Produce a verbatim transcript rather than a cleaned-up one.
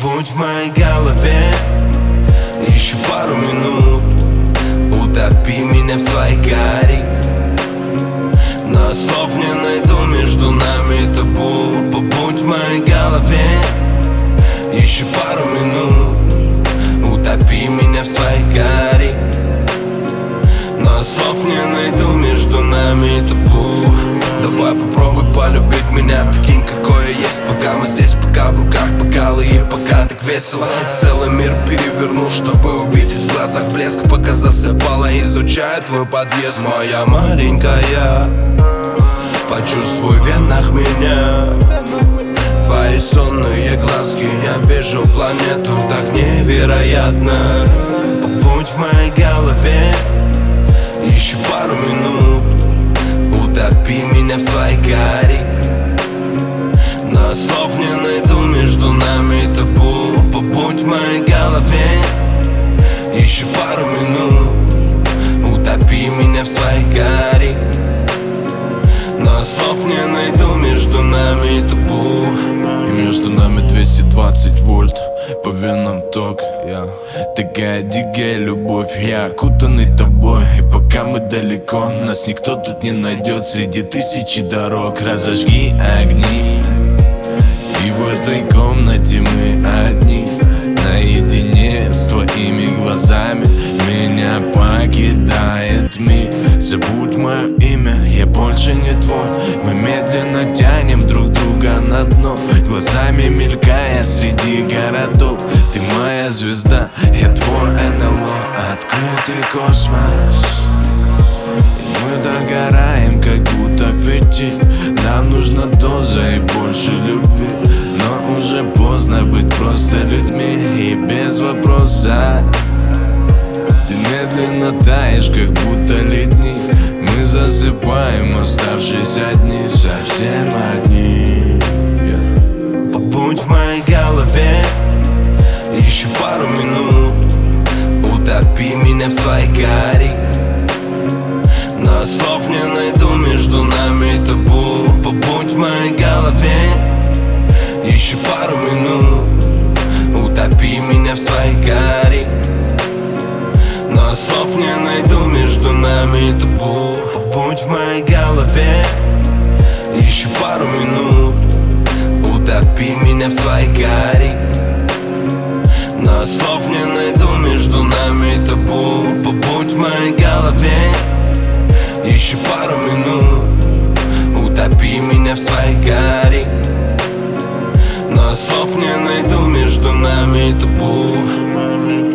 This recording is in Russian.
Побудь в моей голове еще пару минут, утопи меня в своей каре. Но слов не найду между нами табу. Побудь в моей голове еще пару минут, утопи меня в своей каре. Но слов не найду между нами табу. Давай попробуй полюбить меня таким, какой я есть. Пока мы здесь, пока в руках бокалы и пока так весело. Целый мир перевернул, чтобы увидеть в глазах блеск. Пока засыпала, изучаю твой подъезд. Моя маленькая, почувствуй в венах меня. Твои сонные глазки, я вижу планету так невероятно. Побудь в моей голове еще пару минут, утопи меня в своей каре. Но слов не найду между нами табу. Побудь в моей голове еще пару минут, утопи меня в своей каре. Но слов не найду между нами табу. И между нами двести двадцать вольт, по венам ток, yeah. Такая дикая любовь, я окутанный тобой. И пока мы далеко, нас никто тут не найдет среди тысячи дорог. Разожги огни, и в этой комнате мы одни, наедине с твоими глазами. Меня покидает мир. Забудь мое имя, я больше не твой. Мы медленно тянем друг друга на дно, глазами мелькая среди городов. Ты моя звезда, я твой эн эл о, открытый космос. И мы догораем, как будто фитиль. Нам нужна доза и больше любви. Но уже поздно быть просто людьми. И без вопроса ты медленно таешь, как будто летний. Мы засыпаем, оставшись одни, совсем одни, yeah. Побудь в моей голове еще пару минут, утопи меня в своей каре. Но слов не найду между нами табу. Побудь в моей голове еще пару минут, утопи меня в своей каре. Но слов не найду между нами табу. Побудь в моей голове еще пару минут, утопи меня в своей каре. Но слов не найду между нами табу. Побудь в моей голове еще пару минут, утопи меня в своей каре. Но слов не найду между нами табу.